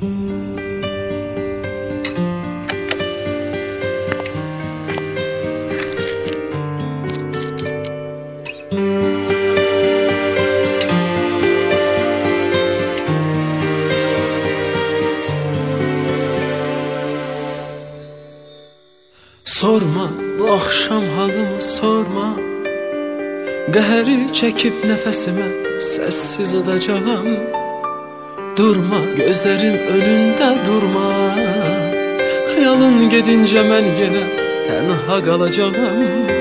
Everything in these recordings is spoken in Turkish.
Sorma bu akşam halımı sorma, qəhəri çekip nefesime sessiz olacağım. Durma gözlerim önünde durma, xəyalın gedince mən yenə tənha qalacağım.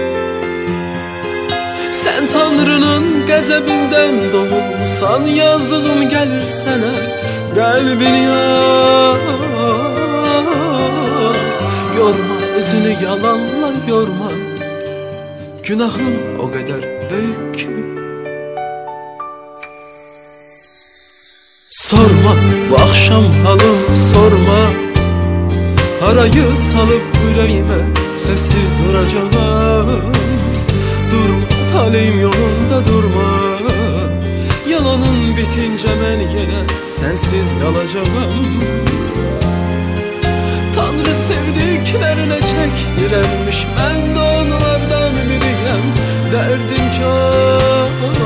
Sen Tanrının qəzəbindən doğulsan, yazığım gəlir sənə, qəlbini yorma, özünü yalanla yorma. Günahın o kadar büyük ki. Sorma bu akşam halım sorma, harayı salıp yüreğime sessiz duracağım. Durma talihim yolunda durma, yalanın bitince ben yine sensiz kalacağım. Tanrı sevdiklerine çektirermiş, ben de onlardan biriyim. Derdim çok,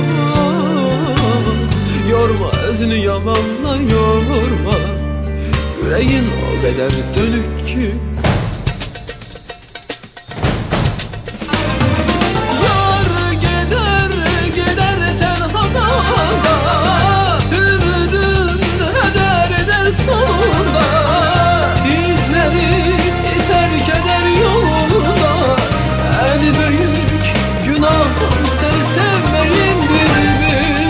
yorma özünü yalanla yorma. Yüreğin o kadar dönük ki. Yar gider gider tenhada, ümidin heder eder sonunda. Terk eder yolunda, en büyük günahım seni sevmeyimdir mi?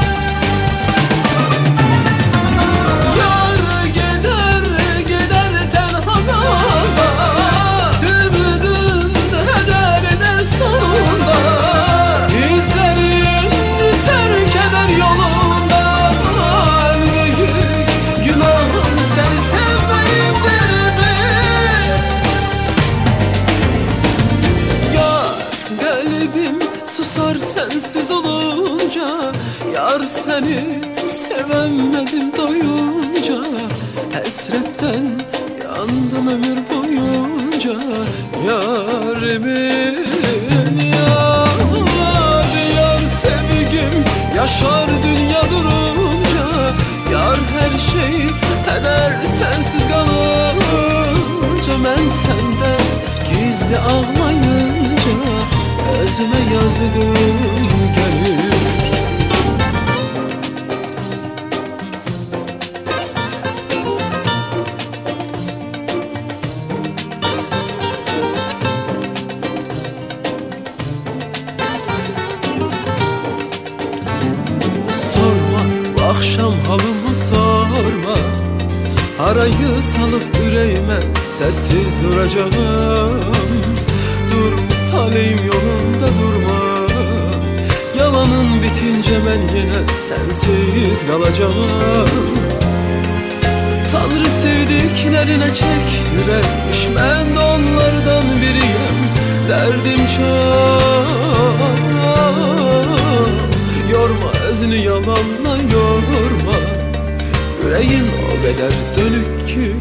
Yar gider gider tenhada, ümidin heder eder sonunda. İzlerin terk eder yolunda, en büyük günahım seni sevmeyimdir mi? Kalbim susar sensiz olunca, yar seni sevemedim doyunca. Hasretten yandım ömür boyunca, yarimin yar sevgim yaşar dünya durunca. Yar her şey eder sensiz kalınca. Ben senden gizli ağlayınca özüme yazgım gelir. Sorma bu akşam halımı sorma, harayı salıp yüreğime sessiz duracağım. Durma talihim yolunda durma, yalanın bitince ben yine sensiz kalacağım. Tanrı sevdiklerine çektirermiş, ben de onlardan biriyim. Derdim çok, yorma özünü yalanla yorma. Yüreğin o kadar dönük ki.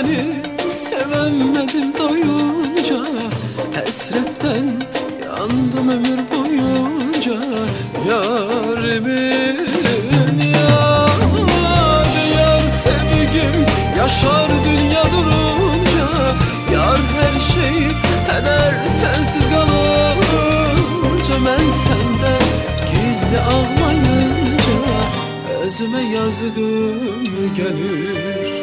seni sevemedim doyunca, hasretten yandım ömür boyunca. Yarimin yadı yar sevgim yaşar dünya durunca. Yar her şey eder sensiz kalınca. Ben senden gizli ağlayınca özüme yazgım gelir.